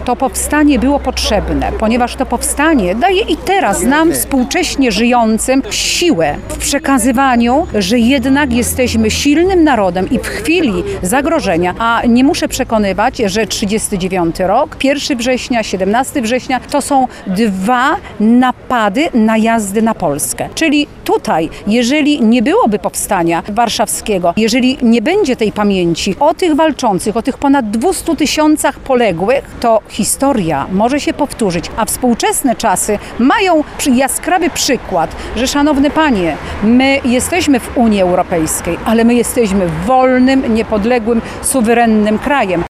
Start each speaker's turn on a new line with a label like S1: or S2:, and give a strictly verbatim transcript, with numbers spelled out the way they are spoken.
S1: to powstanie było potrzebne, ponieważ to powstanie daje i teraz nam, współcześnie żyjącym, siłę w przekazywaniu, że jednak jesteśmy silnym narodem i w chwili zagrożenia, a nie muszę przekonywać, że trzydziesty dziewiąty rok, pierwszego września, siedemnastego września to są dwa napady, najazdy na Polskę. Czyli tutaj, jeżeli nie byłoby powstania warszawskiego, jeżeli nie będzie tej pamięci o tych walczących, o tych ponad dwustu tysiącach poległych, to historia może się powtórzyć, a współczesne czasy mają jaskrawy przykład, że szanowne panie, my jesteśmy w Unii Europejskiej, ale my jesteśmy wolnym, niepodległym, suwerennym krajem.